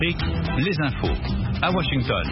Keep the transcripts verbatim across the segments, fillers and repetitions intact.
Les infos à Washington.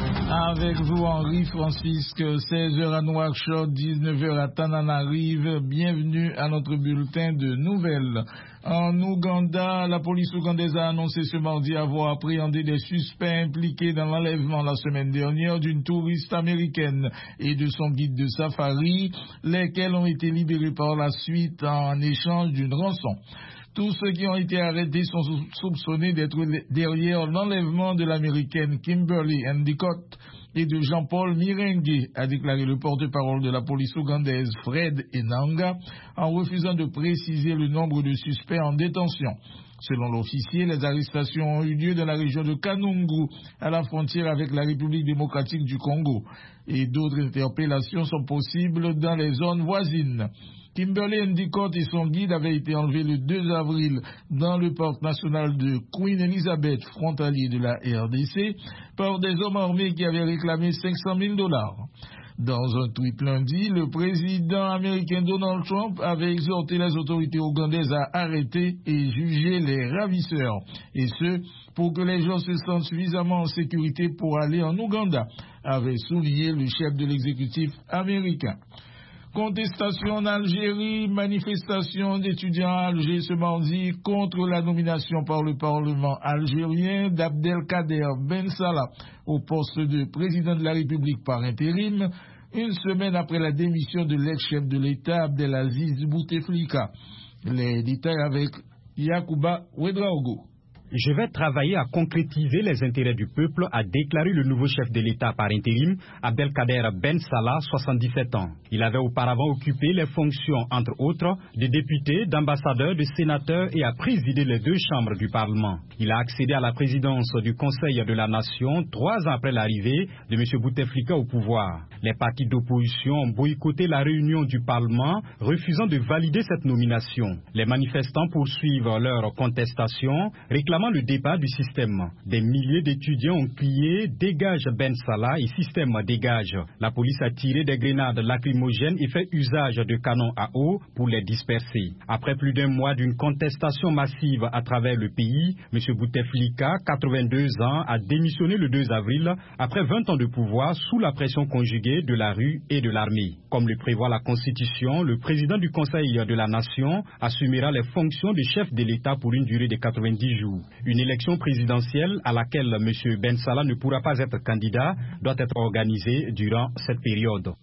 Avec vous, Henri Francisque, seize heures à Nouakchott, dix-neuf heures à Tananarive. Bienvenue à notre bulletin de nouvelles. En Ouganda, la police ougandaise a annoncé ce mardi avoir appréhendé des suspects impliqués dans l'enlèvement la semaine dernière d'une touriste américaine et de son guide de safari, lesquels ont été libérés par la suite en échange d'une rançon. Tous ceux qui ont été arrêtés sont soupçonnés d'être derrière l'enlèvement de l'américaine Kimberly Endicott et de Jean-Paul Mirengue, a déclaré le porte-parole de la police ougandaise Fred Enanga, en refusant de préciser le nombre de suspects en détention. Selon l'officier, les arrestations ont eu lieu dans la région de Kanungu, à la frontière avec la République démocratique du Congo, et d'autres interpellations sont possibles dans les zones voisines. Kimberly Endicott et son guide avaient été enlevés le deux avril dans le parc national de Queen Elizabeth, frontalier de la R D C, par des hommes armés qui avaient réclamé cinq cent mille dollars. Dans un tweet lundi, le président américain Donald Trump avait exhorté les autorités ougandaises à arrêter et juger les ravisseurs, et ce, pour que les gens se sentent suffisamment en sécurité pour aller en Ouganda, avait souligné le chef de l'exécutif américain. Contestation en Algérie, manifestation d'étudiants à Alger ce mardi contre la nomination par le Parlement algérien d'Abdelkader Ben Salah au poste de président de la République par intérim, une semaine après la démission de l'ex-chef de l'État Abdelaziz Bouteflika. Les détails avec Yacouba Ouedraogo. Je vais travailler à concrétiser les intérêts du peuple, a déclaré le nouveau chef de l'État par intérim, Abdelkader Ben Salah, soixante-dix-sept ans. Il avait auparavant occupé les fonctions, entre autres, de député, d'ambassadeur, de sénateur et a présidé les deux chambres du Parlement. Il a accédé à la présidence du Conseil de la Nation trois ans après l'arrivée de M. Bouteflika au pouvoir. Les partis d'opposition ont boycotté la réunion du Parlement, refusant de valider cette nomination. Les manifestants poursuivent leur contestation, réclamant le départ du système. Des milliers d'étudiants ont crié « Dégage Ben Salah » et « Système dégage ». La police a tiré des grenades lacrymogènes et fait usage de canons à eau pour les disperser. Après plus d'un mois d'une contestation massive à travers le pays, M. Bouteflika, quatre-vingt-deux ans, a démissionné le deux avril après vingt ans de pouvoir sous la pression conjuguée de la rue et de l'armée. Comme le prévoit la Constitution, le président du Conseil de la Nation assumera les fonctions de chef de l'État pour une durée de quatre-vingt-dix jours. Une élection présidentielle à laquelle M. Ben Salah ne pourra pas être candidat doit être organisée durant cette période.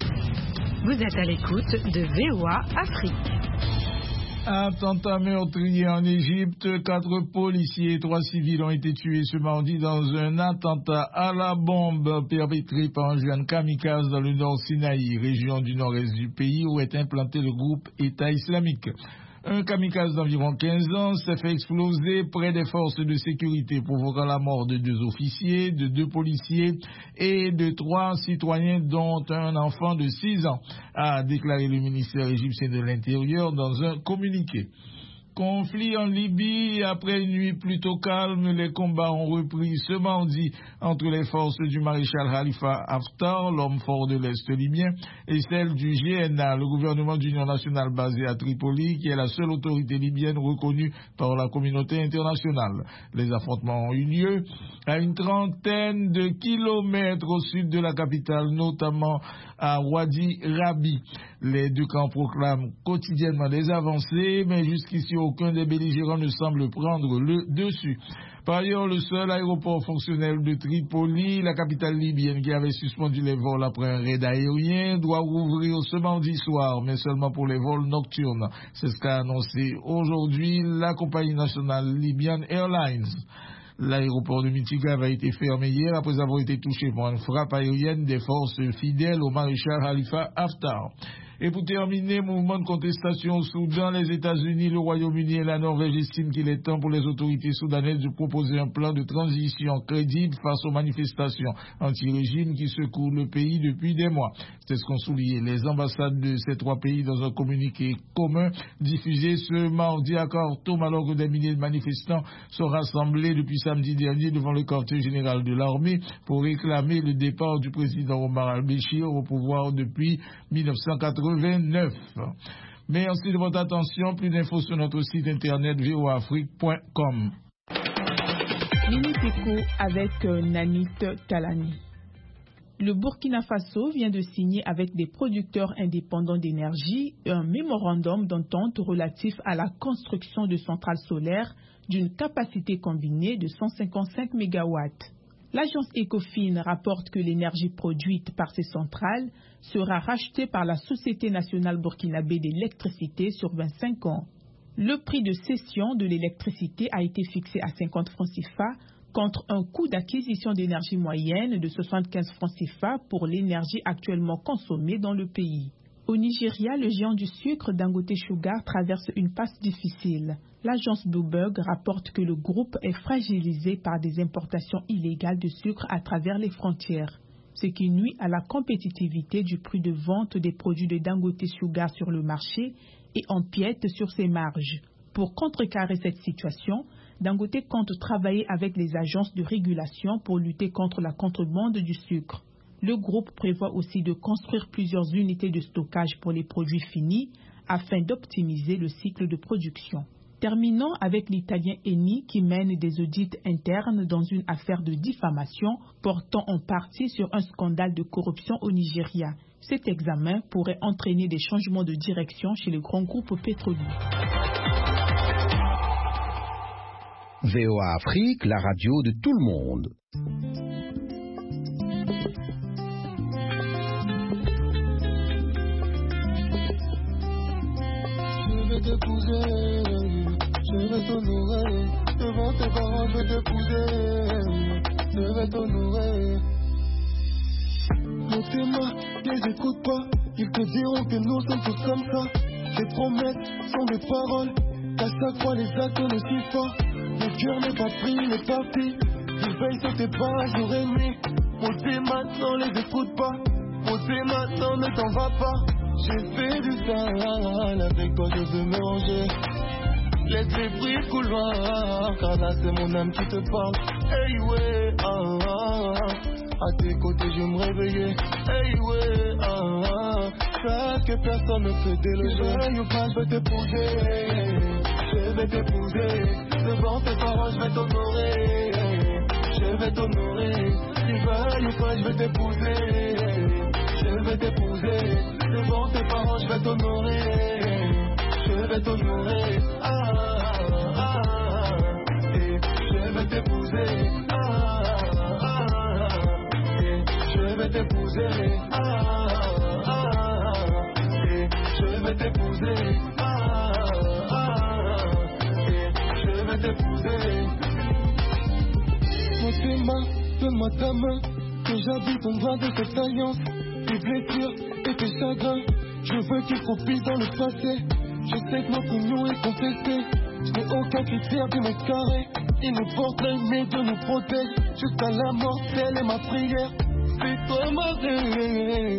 Vous êtes à l'écoute de V O A Afrique. Attentat meurtrier en Égypte, quatre policiers et trois civils ont été tués ce mardi dans un attentat à la bombe perpétré par un jeune kamikaze dans le nord Sinaï, région du nord-est du pays où est implanté le groupe État islamique. Un kamikaze d'environ quinze ans s'est fait exploser près des forces de sécurité, provoquant la mort de deux officiers, de deux policiers et de trois citoyens, dont un enfant de six ans, a déclaré le ministère égyptien de l'Intérieur dans un communiqué. Conflit en Libye, après une nuit plutôt calme, les combats ont repris ce mardi entre les forces du maréchal Khalifa Haftar, l'homme fort de l'Est libyen, et celles du G N A, le gouvernement d'union nationale basé à Tripoli, qui est la seule autorité libyenne reconnue par la communauté internationale. Les affrontements ont eu lieu à une trentaine de kilomètres au sud de la capitale, notamment à Wadi Rabi. Les deux camps proclament quotidiennement des avancées, mais jusqu'ici aucun des belligérants ne semble prendre le dessus. Par ailleurs, le seul aéroport fonctionnel de Tripoli, la capitale libyenne qui avait suspendu les vols après un raid aérien, doit rouvrir ce mardi soir, mais seulement pour les vols nocturnes. C'est ce qu'a annoncé aujourd'hui la compagnie nationale Libyan Airlines. L'aéroport de Mitiga avait été fermé hier après avoir été touché par une frappe aérienne des forces fidèles au maréchal Khalifa Haftar. Et pour terminer, mouvement de contestation au Soudan, les États-Unis, le Royaume-Uni et la Norvège estiment qu'il est temps pour les autorités soudanaises de proposer un plan de transition crédible face aux manifestations anti-régime qui secouent le pays depuis des mois. C'est ce qu'ont souligné les ambassades de ces trois pays dans un communiqué commun diffusé ce mardi à Khartoum, alors que des milliers de manifestants sont rassemblés depuis samedi dernier devant le quartier général de l'armée pour réclamer le départ du président Omar al-Béchir au pouvoir depuis mille neuf cent quatre-vingt-neuf. Merci de votre attention. Plus d'infos sur notre site internet v o afrique point com. L'initeco avec euh, Nanit Talani. Le Burkina Faso vient de signer avec des producteurs indépendants d'énergie un mémorandum d'entente relatif à la construction de centrales solaires d'une capacité combinée de cent cinquante-cinq mégawatts. L'agence Ecofin rapporte que l'énergie produite par ces centrales sera rachetée par la Société nationale burkinabé d'électricité sur vingt-cinq ans. Le prix de cession de l'électricité a été fixé à cinquante francs C F A contre un coût d'acquisition d'énergie moyenne de soixante-quinze francs C F A pour l'énergie actuellement consommée dans le pays. Au Nigeria, le géant du sucre Dangote Sugar traverse une passe difficile. L'agence Bloomberg rapporte que le groupe est fragilisé par des importations illégales de sucre à travers les frontières, ce qui nuit à la compétitivité du prix de vente des produits de Dangote Sugar sur le marché et empiète sur ses marges. Pour contrecarrer cette situation, Dangote compte travailler avec les agences de régulation pour lutter contre la contrebande du sucre. Le groupe prévoit aussi de construire plusieurs unités de stockage pour les produits finis afin d'optimiser le cycle de production. Terminons avec l'Italien Eni qui mène des audits internes dans une affaire de diffamation portant en partie sur un scandale de corruption au Nigeria. Cet examen pourrait entraîner des changements de direction chez le grand groupe pétrolier. V O A Afrique, la radio de tout le monde. Je vais t'épouser, je vais t'honorer, devant tes parents je vais t'épouser, je vais t'honorer. Nos témoins, les écoute pas, ils te diront que nous sommes tous comme ça. Les promesses sont des paroles, qu'à chaque fois les actes ne suivent pas. Le cœur n'est pas pris, n'est pas parti. Ils veillent sur tes pas jour et nuit. Monter maintenant, les écoute pas. Monter maintenant, ne t'en va pas. J'ai fait du sale, avec toi je veux me ranger. Laisse les bruits de couloir, car là c'est mon âme qui te parle. Hey ouais, ah ah. À tes côtés je me réveillais. Hey ouais, ah ah. Sache que personne ne peut déloger. Tu veux ou pas, je vais t'épouser. Je vais t'épouser. Devant tes parents, je vais t'honorer. Je vais t'honorer. Tu veux ou pas, je vais t'épouser. Je vais t'épouser. Devant tes parents, je vais t'honorer. Je vais t'honorer. Ah, ah, ah. Et je vais t'épouser. Ah, ah, ah. Et je vais t'épouser. Ah, ah, ah. Et je vais t'épouser. Ah, ah. Et je vais t'épouser. Moi tes mains, donne-moi ta main, que j'habite ton bras de cette alliance. Tes blessures et tes chagrins, je veux qu'ils profitent dans le passé. Je sais que notre union est contestée. Je n'ai aucun critère du mètre carré. Il nous porte l'œil, mais Dieu nous protège. Jusqu'à la mort, telle est ma prière. C'est toi ma vie,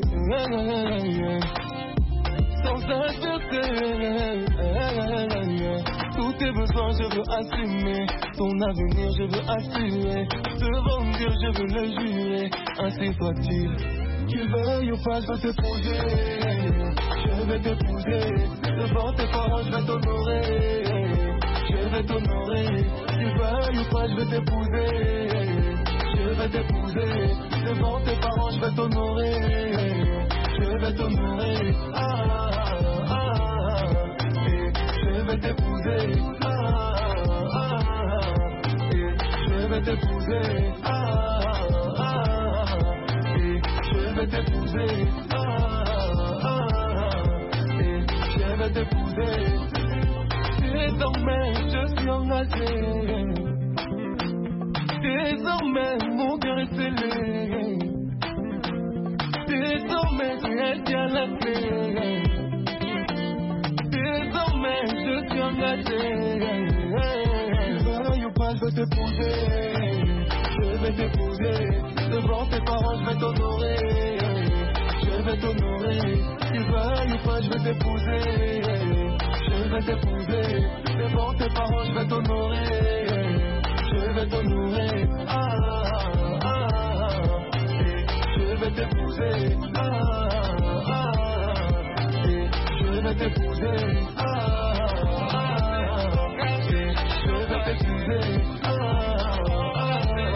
sans adversaire. Tous tes besoins, je veux assumer. Ton avenir, je veux assurer. Devant Dieu, je veux le jurer. Ainsi soit-il. Tu veuilles ou pas, je vais t'épouser. Je vais t'épouser. Devant tes parents, je vais t'honorer. Je vais t'honorer. Tu veuilles ou pas, je vais t'épouser. Je vais t'épouser. Devant tes parents, je vais t'honorer. Je vais t'honorer. Ah, ah, ah. Et je vais t'épouser. Ah, ah, ah. Et je vais t'épouser. Ah, ah, ah. Et je vais t'épouser. Ah, ah, ah. Et je vais t'épouser. Désormais, je suis engagé. Désormais, mon cœur est scellé. Désormais, c'est elle qui a la clé. Désormais, je suis engagé. Veuille ou pas, je vais t'épouser. Je vais t'épouser. Devant tes parents, je vais t'honorer. Je vais t'honorer. Tu veuilles ou pas, je vais t'épouser. Je vais t'épouser. Devant tes parents, je vais t'honorer. Je vais t'honorer.